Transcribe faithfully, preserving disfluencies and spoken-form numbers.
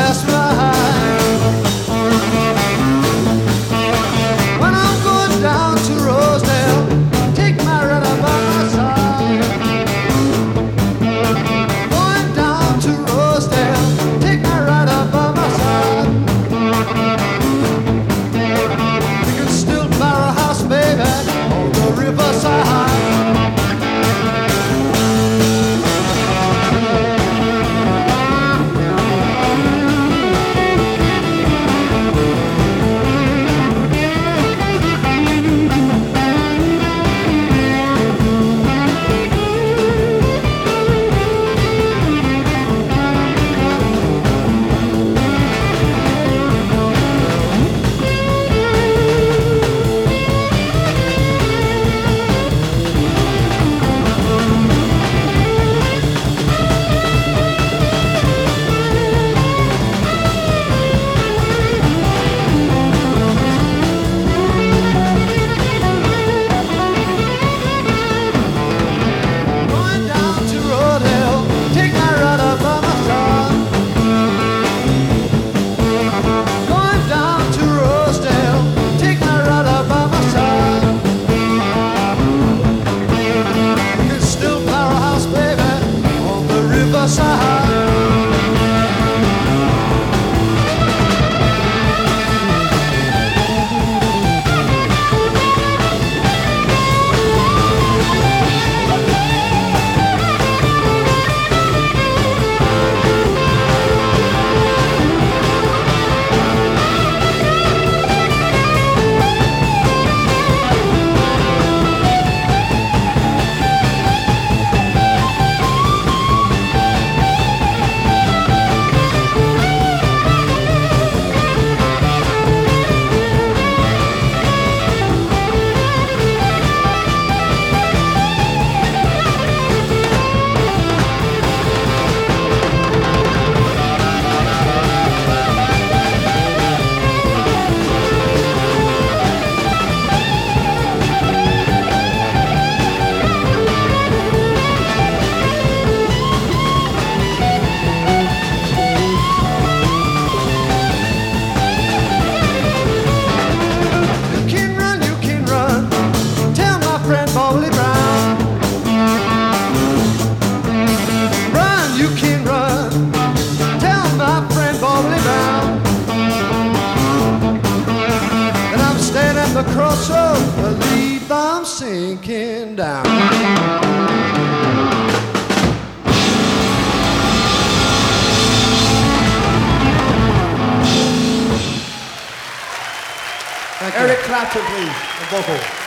past my when I'm going down to Rosedale, take my rudder by my side. Going down to Rosedale, take my rudder by my side. You can still buy a house, baby, on the riverside. The crossroad, believe I'm sinking down. Eric Clapton, please, the vocal.